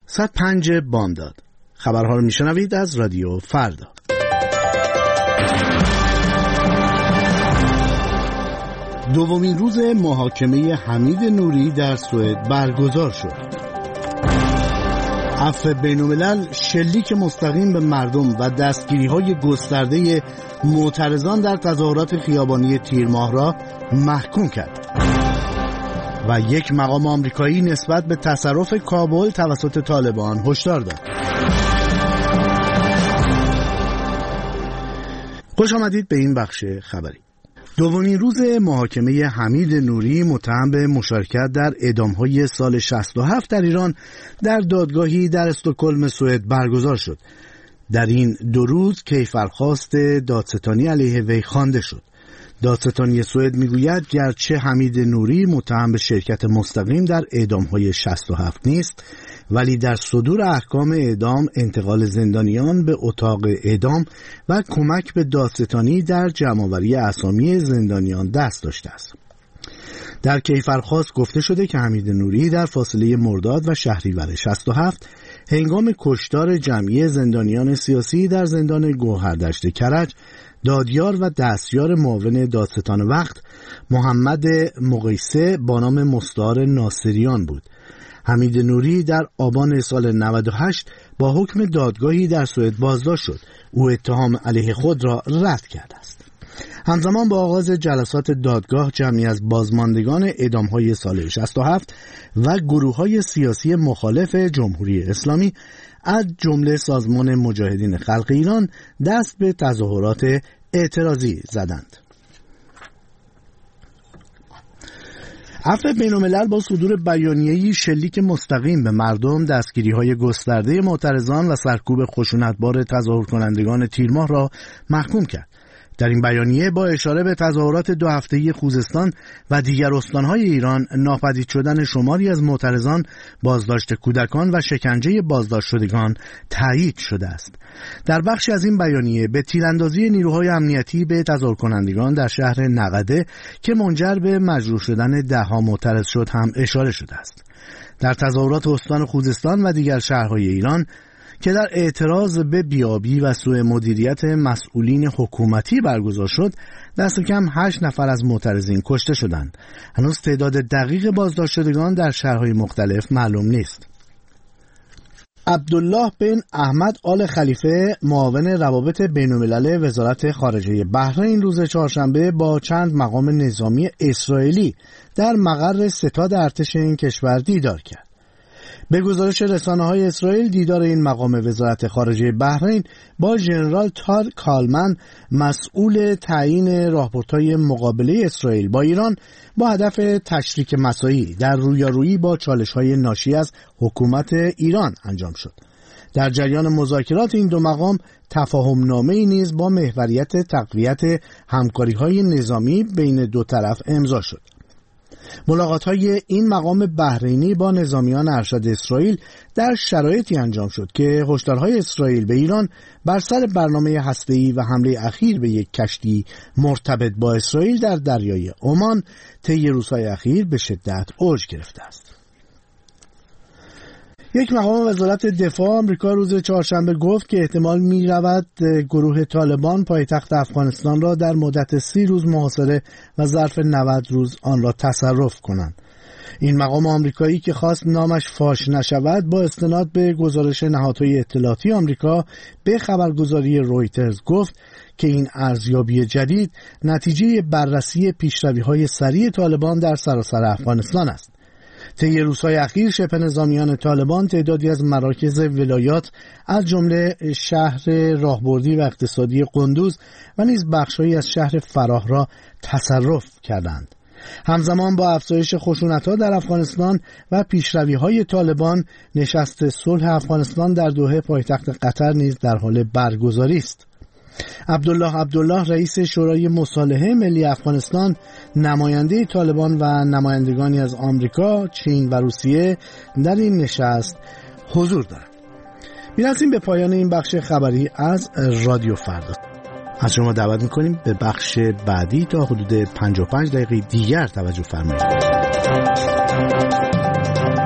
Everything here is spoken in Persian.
105 بامداد. خبرها رو میشنوید از رادیو فردا. دومین روز محاکمه حمید نوری در سوئد برگزار شد. عفو بین‌الملل شلیک مستقیم به مردم و دستگیری‌های گسترده معترضان در تظاهرات خیابانی تیر ماه را محکوم کرد و یک مقام آمریکایی نسبت به تصرف کابل توسط طالبان هشدار داد. خوش آمدید به این بخش خبری. دومین روز محاکمه حمید نوری متهم به مشارکت در اعدام‌های سال 67 در ایران در دادگاهی در استکهلم سوئد برگزار شد. در این دو روز کیفرخواست دادستانی علیه وی خوانده شد. دادستانی سوئد میگوید گرچه حمید نوری متهم به شرکت مستقیم در اعدام‌های 67 نیست، ولی در صدور احکام اعدام، انتقال زندانیان به اتاق اعدام و کمک به دادستانی در جمع‌آوری اسامی زندانیان دست داشته است. در کیفرخواست گفته شده که حمید نوری در فاصله مرداد و شهریور 67 هنگام کشتار جمعی زندانیان سیاسی در زندان گوهردشت کرج، دادیار و دستیار معاون دادستان وقت محمد مقیسه با نام مستعار ناصریان بود. حمید نوری در آبان سال 98 با حکم دادگاهی در سوئد بازداشت شد. او اتهام علیه خود را رد کرده است. همزمان با آغاز جلسات دادگاه، جمعی از بازماندگان اعدام‌های سال 67 و گروه‌های سیاسی مخالف جمهوری اسلامی از جمله سازمان مجاهدین خلق ایران دست به تظاهرات اعتراضی زدند. عفو بین‌الملل با صدور بیانیه‌ای شلیک مستقیم به مردم، دستگیری‌های گسترده معترضان و سرکوب خشونتبار تظاهر کنندگان تیر ماه را محکوم کرد. در این بیانیه با اشاره به تظاهرات 2 هفته‌ای خوزستان و دیگر استان‌های ایران، ناپدید شدن شماری از معترضان، بازداشت کودکان و شکنجه بازداشت شدگان تایید شده است. در بخشی از این بیانیه به تیراندازی نیروهای امنیتی به تظاهر کنندگان در شهر نقده که منجر به مجروح شدن 10 معترض شد هم اشاره شده است. در تظاهرات استان خوزستان و دیگر شهرهای ایران که در اعتراض به بیابی و سوء مدیریت مسئولین حکومتی برگزار شد، دست کم 8 نفر از معترضین کشته شدند. هنوز تعداد دقیق بازداشت شدگان در شهرهای مختلف معلوم نیست. عبدالله بن احمد آل خلیفه، معاون روابط بین‌الملل وزارت خارجه بحرین، روز چهارشنبه با چند مقام نظامی اسرائیلی در مقر ستاد ارتش این کشور دیدار کرد. به گزارش رسانه‌های اسرائیل، دیدار این مقام وزارت خارجه بحرین با ژنرال تار کالمن، مسئول تعیین راهبردهای مقابله اسرائیل با ایران، با هدف تشریک مساعی در رویارویی با چالش‌های ناشی از حکومت ایران انجام شد. در جریان مذاکرات این دو مقام تفاهم‌نامه‌ای نیز با محوریت تقویت همکاری‌های نظامی بین دو طرف امضا شد. ملاقات‌های این مقام بحرینی با نظامیان ارشد اسرائیل در شرایطی انجام شد که هشدارهای اسرائیل به ایران بر سر برنامه هسته‌ای و حمله اخیر به یک کشتی مرتبط با اسرائیل در دریای عمان طی روزهای اخیر به شدت اوج گرفته است. یک مقام وزارت دفاع آمریکا روز چهارشنبه گفت که احتمال می‌رود گروه طالبان پایتخت افغانستان را در مدت 30 روز محاصره و ظرف 90 روز آن را تصرف کنند. این مقام آمریکایی که خواست نامش فاش نشود، با استناد به گزارش نهادهای اطلاعاتی آمریکا به خبرگزاری رویترز گفت که این ارزیابی جدید نتیجه بررسی پیشروی‌های سریع طالبان در سراسر افغانستان است. طی روزهای اخیر شبه نظامیان طالبان تعدادی از مراکز ولایات از جمله شهر راهبردی و اقتصادی قندوز و نیز بخش‌هایی از شهر فراه را تصرف کردند. همزمان با افزایش خشونت‌ها در افغانستان و پیشروی‌های طالبان، نشست صلح افغانستان در دوحه پایتخت قطر نیز در حال برگزاری است. عبدالله رئیس شورای مصالحه ملی افغانستان، نماینده طالبان و نمایندگانی از آمریکا، چین و روسیه در این نشست حضور دارند. می‌رسیم به پایان این بخش خبری از رادیو فردا. از شما دعوت می‌کنیم به بخش بعدی تا حدود 55 دقیقه دیگر توجه فرمایید.